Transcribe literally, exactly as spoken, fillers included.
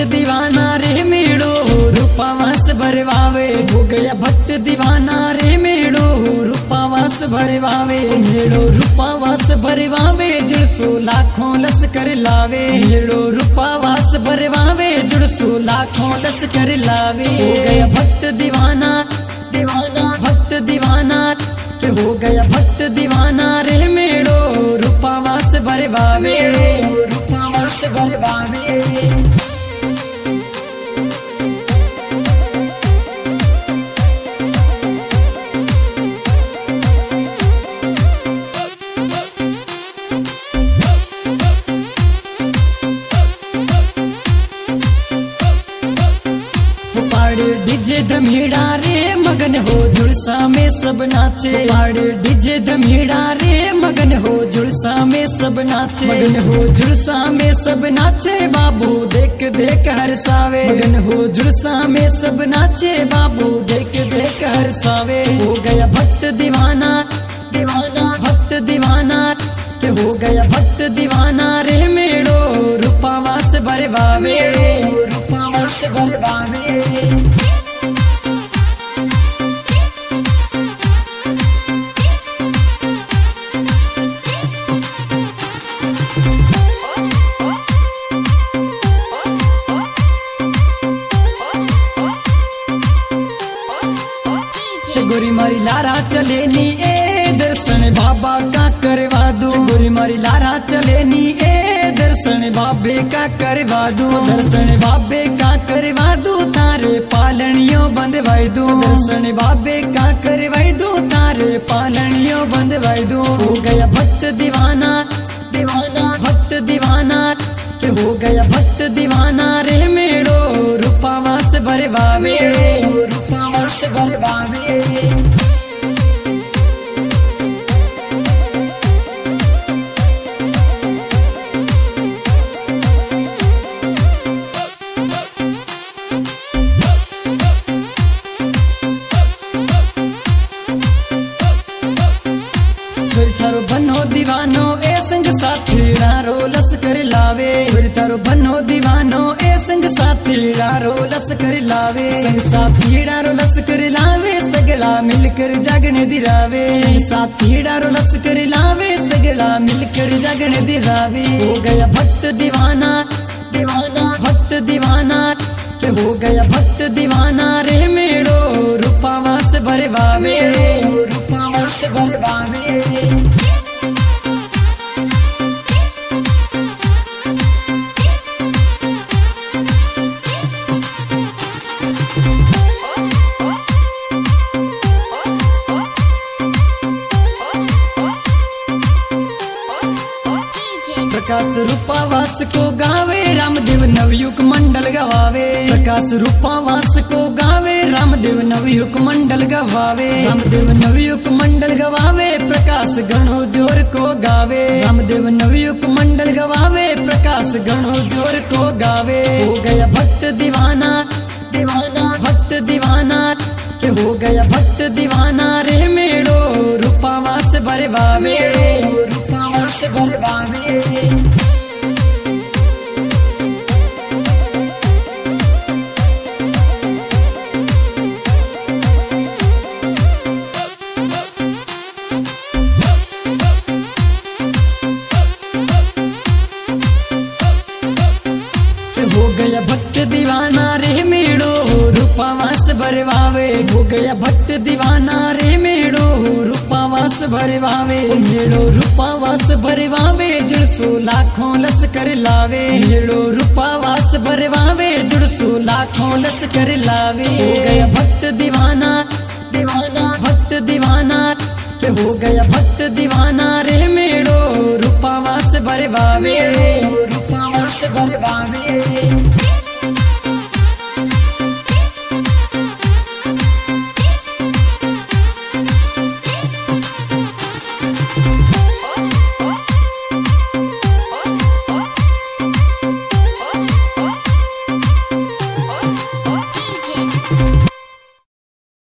दीवाना रे मेड़ो रूपावास भरवावे। हो गया भक्त दीवाना रे मेड़ो रूपावास भरवावे। मेड़ो रूपावास भरवावे जुड़सो लाखों लश्कर लावे। मेड़ो रूपावास भरवावे जुड़सो लाखों लश्कर लावे। हो गया भक्त दीवाना दीवाना भक्त दीवाना हो गया भक्त दीवाना रे मेड़ो रूपावास भरवावे। रूपावास भरवावे। डीजे धमीड़ा रे मगन हो जुड़सा में सब नाचे। पाड़े डीजे धमीड़ा रे मगन हो जुड़सा में सब नाचे। मगन हो जुड़सा में सब नाचे बाबू देख देख हरसावे। मगन हो जुड़सा में सब नाचे बाबू देख देख हरसावे। हो गया भक्त दीवाना दीवाना भक्त दीवाना हो गया भक्त दीवाना रे मेड़ो रूपावास भरवावे। रूपावास भरवावे। गोरी मारी लारा चले नी ए दर्शन बाबा का करवा दू। गोरी मारी लारा चले नी ए दर्शन बाबे का करवा दू। दर्शन बाबे का करवा दू तारे पालनियों बंधवाई दू। दर्शन बाबे का करवाई दू तारे पालनियों बंधवाई दू। हो गया भक्त दीवाना दीवाना भक्त दीवाना हो गया भक्त दीवाना रे मेड़ो रूपावास भरवावे। रूपावास भरवावे। थारो बनो दीवानो ए संग साथी डारो लश्कर लावे। थारो बनो दीवानो ए संग साथी डारो लश्कर लावे। संग साथी डारो लश्कर लावे सगला मिलकर जागने दिरावे। संग साथी डारो लश्कर लावे सगला मिलकर जागने दिरावे। हो गया भक्त दीवाना दीवाना भक्त दीवाना हो गया भक्त दीवाना रे मेड़ो रूपावास भरवावे। रूपावास भरवावे। प्रकाश रूपावास को गावे रामदेव नवयुग मंडल गवावे। प्रकाश रूपावास को गावे रामदेव नवयुग मंडल गवावे। रामदेव नवयुग मंडल गवावे प्रकाश गणोद्योर को गावे। रामदेव नवयुग मंडल गवावे प्रकाश गणोद्योर को गावे। हो गया भक्त दीवाना दीवाना भक्त दीवाना हो गया भक्त दीवाना रे मेड़ो रूपावास भरवावे। रूपावास भरवावे। हो गया भक्त दीवाना रे मेड़ो रूपावास भरवावे। हो गया भक्त दीवाना रे मेड़ो रूपावास भरवावे। मेड़ो रूपावास भरवावे जुड़सो लाखों लश्कर लावे। मेड़ो रूपावास भरवावे जुड़सो लाखों लश्कर लावे। हो गया भक्त दीवाना दीवाना भक्त दीवाना हो गया भक्त दीवाना रे मेड़ो रूपावास भरवावे। रूपावास भरवावे।